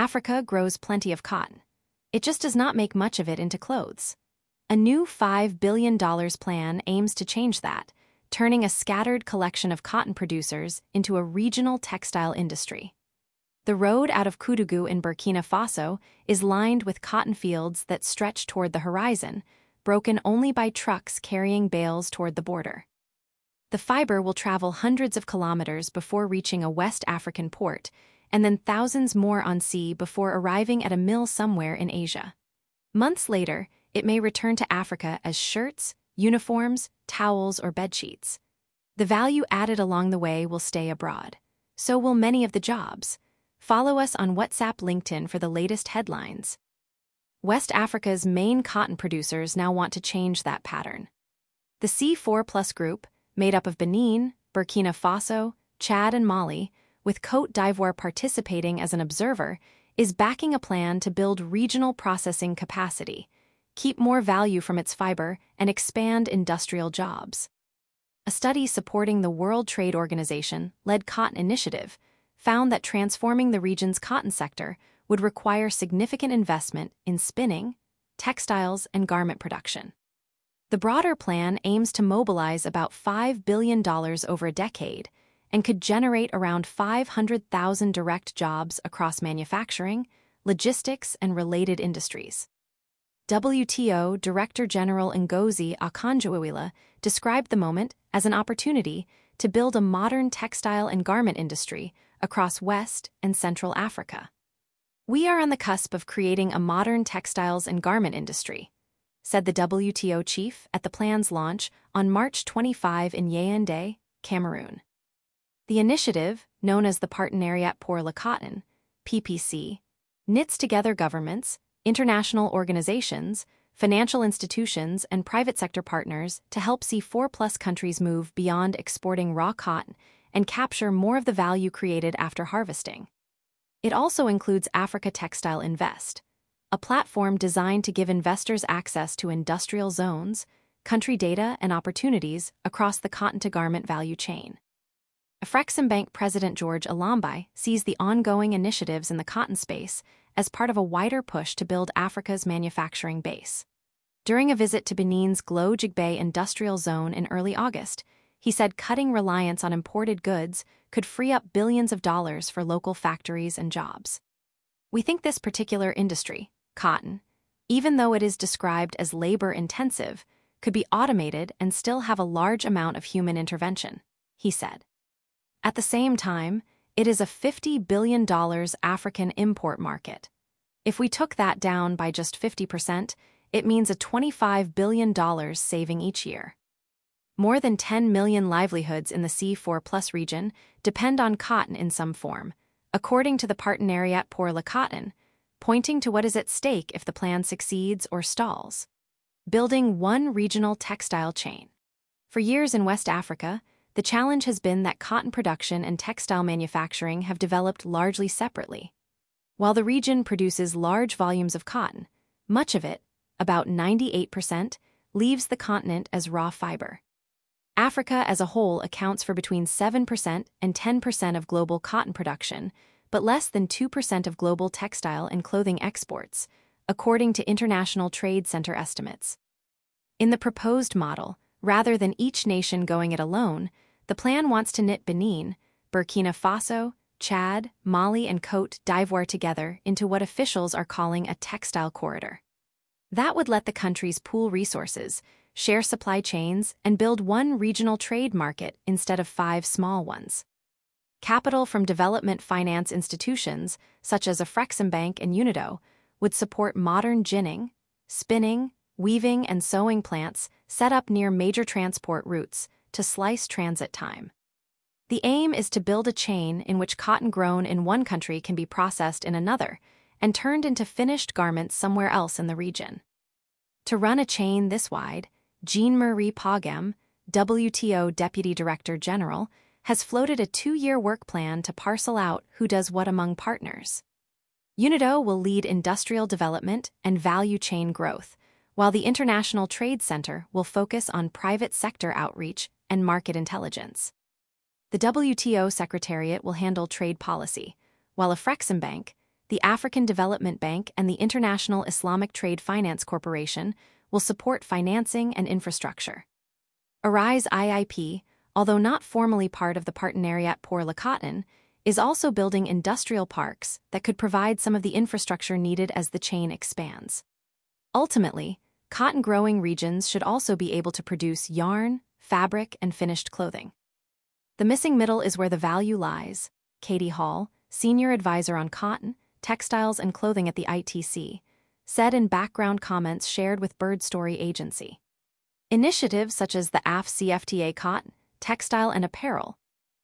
Africa grows plenty of cotton. It just does not make much of it into clothes. A new $5 billion plan aims to change that, turning a scattered collection of cotton producers into a regional textile industry. The road out of Koudougou in Burkina Faso is lined with cotton fields that stretch toward the horizon, broken only by trucks carrying bales toward the border. The fiber will travel hundreds of kilometers before reaching a West African port, and then thousands more on sea before arriving at a mill somewhere in Asia. Months later, it may return to Africa as shirts, uniforms, towels, or bedsheets. The value added along the way will stay abroad. So will many of the jobs. Follow us on WhatsApp LinkedIn for the latest headlines. West Africa's main cotton producers now want to change that pattern. The C4+ group, made up of Benin, Burkina Faso, Chad, and Mali, with Côte d'Ivoire participating as an observer, is backing a plan to build regional processing capacity, keep more value from its fiber, and expand industrial jobs. A study supporting the World Trade Organization-led Cotton Initiative found that transforming the region's cotton sector would require significant investment in spinning, textiles, and garment production. The broader plan aims to mobilize about $5 billion over a decade and could generate around 500,000 direct jobs across manufacturing, logistics, and related industries. WTO Director General Ngozi Okonjo-Iweala described the moment as an opportunity to build a modern textile and garment industry across West and Central Africa. "We are on the cusp of creating a modern textiles and garment industry," said the WTO chief at the plan's launch on March 25 in Yaoundé, Cameroon. The initiative, known as the Partenariat pour le Coton, PPC, knits together governments, international organizations, financial institutions, and private sector partners to help C4+ countries move beyond exporting raw cotton and capture more of the value created after harvesting. It also includes Africa Textile Invest, a platform designed to give investors access to industrial zones, country data, and opportunities across the cotton-to-garment value chain. Afreximbank President George Alambai sees the ongoing initiatives in the cotton space as part of a wider push to build Africa's manufacturing base. During a visit to Benin's Glo-Jigbe industrial zone in early August, he said cutting reliance on imported goods could free up billions of dollars for local factories and jobs. "We think this particular industry, cotton, even though it is described as labor-intensive, could be automated and still have a large amount of human intervention," he said. At the same time, it is a $50 billion African import market. If we took that down by just 50%, it means a $25 billion saving each year. More than 10 million livelihoods in the C4+ region depend on cotton in some form, according to the Partenariat pour le Coton, pointing to what is at stake if the plan succeeds or stalls. Building one regional textile chain. For years in West Africa, the challenge has been that cotton production and textile manufacturing have developed largely separately. While the region produces large volumes of cotton, much of it, about 98%, leaves the continent as raw fiber. Africa as a whole accounts for between 7% and 10% of global cotton production, but less than 2% of global textile and clothing exports, according to International Trade Center estimates. In the proposed model, rather than each nation going it alone, the plan wants to knit Benin, Burkina Faso, Chad, Mali, and Côte d'Ivoire together into what officials are calling a textile corridor. That would let the countries pool resources, share supply chains, and build one regional trade market instead of 5 small ones. Capital from development finance institutions, such as Afreximbank and UNIDO, would support modern ginning, spinning, weaving, and sewing plants set up near major transport routes to slice transit time. The aim is to build a chain in which cotton grown in one country can be processed in another and turned into finished garments somewhere else in the region. To run a chain this wide, Jean-Marie Pogem, WTO Deputy Director General, has floated a 2-year work plan to parcel out who does what among partners. UNIDO will lead industrial development and value chain growth, while the International Trade Center will focus on private sector outreach and market intelligence. The WTO Secretariat will handle trade policy, while Afreximbank, the African Development Bank and the International Islamic Trade Finance Corporation will support financing and infrastructure. Arise IIP, although not formally part of the Partenariat pour le Cotton, is also building industrial parks that could provide some of the infrastructure needed as the chain expands. Ultimately, cotton-growing regions should also be able to produce yarn, fabric, and finished clothing. The missing middle is where the value lies, Katie Hall, senior advisor on cotton, textiles, and clothing at the ITC, said in background comments shared with Bird Story Agency. Initiatives such as the AFCFTA Cotton, Textile and Apparel,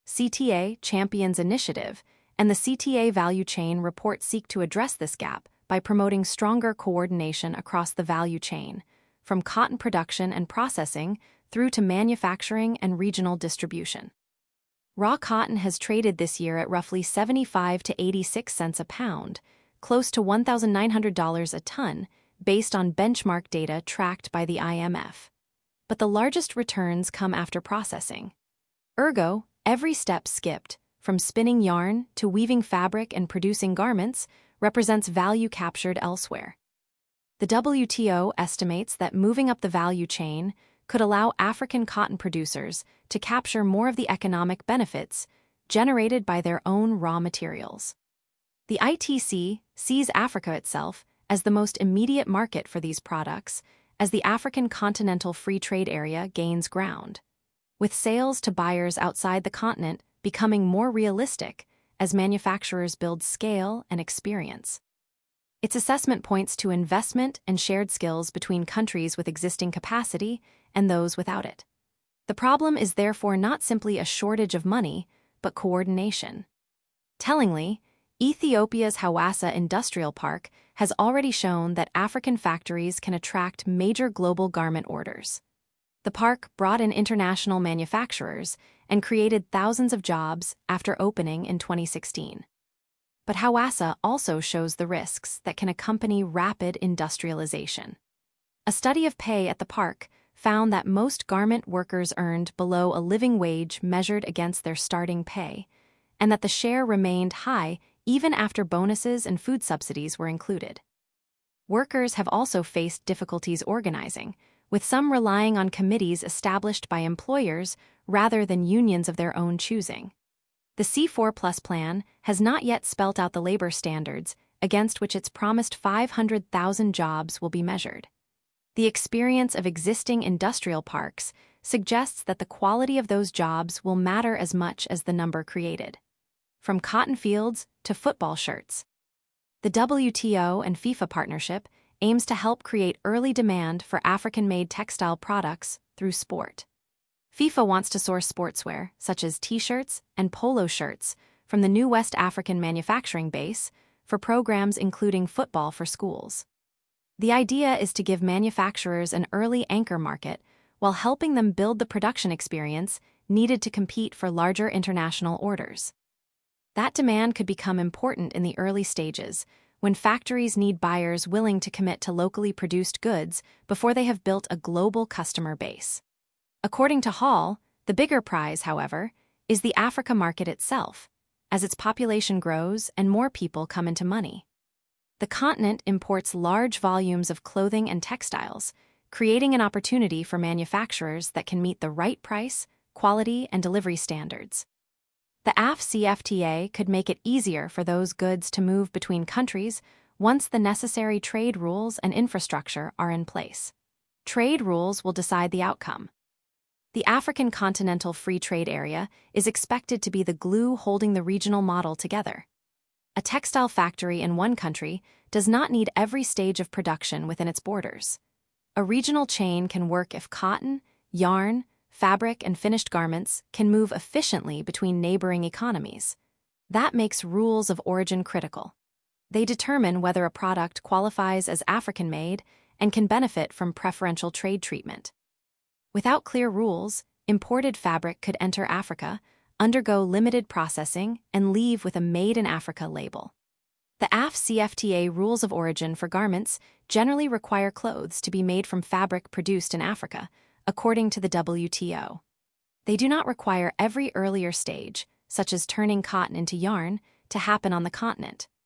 CTA Champions Initiative, and the CTA Value Chain Report seek to address this gap by promoting stronger coordination across the value chain, from cotton production and processing through to manufacturing and regional distribution. Raw cotton has traded this year at roughly 75 to 86 cents a pound, close to $1,900 a ton, based on benchmark data tracked by the IMF. But the largest returns come after processing. Ergo, every step skipped, from spinning yarn to weaving fabric and producing garments, represents value captured elsewhere. The WTO estimates that moving up the value chain could allow African cotton producers to capture more of the economic benefits generated by their own raw materials. The ITC sees Africa itself as the most immediate market for these products as the African Continental Free Trade Area gains ground, with sales to buyers outside the continent becoming more realistic as manufacturers build scale and experience. Its assessment points to investment and shared skills between countries with existing capacity and those without it. The problem is therefore not simply a shortage of money, but coordination. Tellingly, Ethiopia's Hawassa Industrial Park has already shown that African factories can attract major global garment orders. The park brought in international manufacturers and created thousands of jobs after opening in 2016. But Hawassa also shows the risks that can accompany rapid industrialization. A study of pay at the park found that most garment workers earned below a living wage measured against their starting pay, and that the share remained high even after bonuses and food subsidies were included. Workers have also faced difficulties organizing, with some relying on committees established by employers rather than unions of their own choosing. The C4+ plan has not yet spelt out the labor standards against which its promised 500,000 jobs will be measured. The experience of existing industrial parks suggests that the quality of those jobs will matter as much as the number created. From cotton fields to football shirts. The WTO and FIFA partnership aims to help create early demand for African-made textile products through sport. FIFA wants to source sportswear, such as t-shirts and polo shirts, from the new West African manufacturing base for programs including football for schools. The idea is to give manufacturers an early anchor market while helping them build the production experience needed to compete for larger international orders. That demand could become important in the early stages, when factories need buyers willing to commit to locally produced goods before they have built a global customer base. According to Hall, the bigger prize, however, is the Africa market itself, as its population grows and more people come into money. The continent imports large volumes of clothing and textiles, creating an opportunity for manufacturers that can meet the right price, quality, and delivery standards. The AFCFTA could make it easier for those goods to move between countries once the necessary trade rules and infrastructure are in place. Trade rules will decide the outcome. The African Continental Free Trade Area is expected to be the glue holding the regional model together. A textile factory in one country does not need every stage of production within its borders. A regional chain can work if cotton, yarn, fabric, and finished garments can move efficiently between neighboring economies. That makes rules of origin critical. They determine whether a product qualifies as African-made and can benefit from preferential trade treatment. Without clear rules, imported fabric could enter Africa, undergo limited processing, and leave with a Made in Africa label. The AFCFTA rules of origin for garments generally require clothes to be made from fabric produced in Africa, according to the WTO. They do not require every earlier stage, such as turning cotton into yarn, to happen on the continent.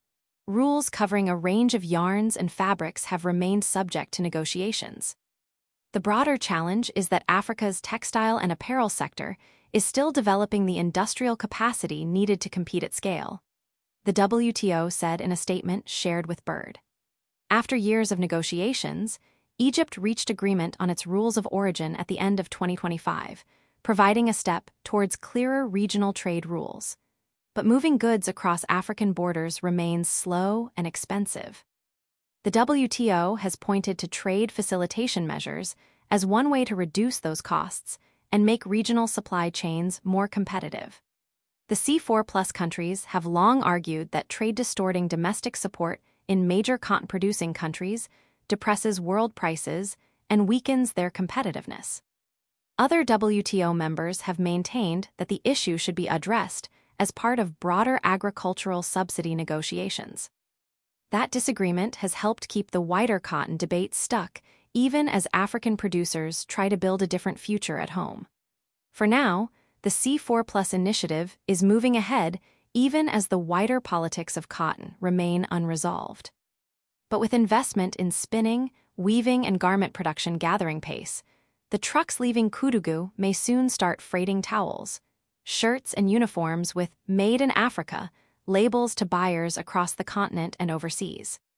rules covering a range of yarns and fabrics have remained subject to negotiations. The broader challenge is that Africa's textile and apparel sector is still developing the industrial capacity needed to compete at scale, the WTO said in a statement shared with Bird. After years of negotiations, Egypt reached agreement on its rules of origin at the end of 2025, providing a step towards clearer regional trade rules. But moving goods across African borders remains slow and expensive. The WTO has pointed to trade facilitation measures as one way to reduce those costs and make regional supply chains more competitive. The C4+ countries have long argued that trade-distorting domestic support in major cotton-producing countries depresses world prices and weakens their competitiveness. Other WTO members have maintained that the issue should be addressed as part of broader agricultural subsidy negotiations. That disagreement has helped keep the wider cotton debate stuck, even as African producers try to build a different future at home. For now, the C4+ initiative is moving ahead even as the wider politics of cotton remain unresolved. But with investment in spinning, weaving, and garment production gathering pace, the trucks leaving Koudougou may soon start freighting towels, shirts, and uniforms with "Made in Africa" labels to buyers across the continent and overseas.